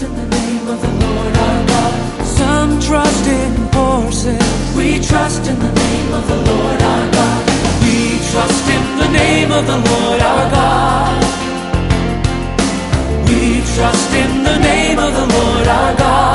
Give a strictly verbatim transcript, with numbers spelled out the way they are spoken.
trust in the name of the Lord our God. Some trust in horses. We trust in the name of the Lord our God. We trust in the name of the Lord our God. We trust in the name of the Lord our God.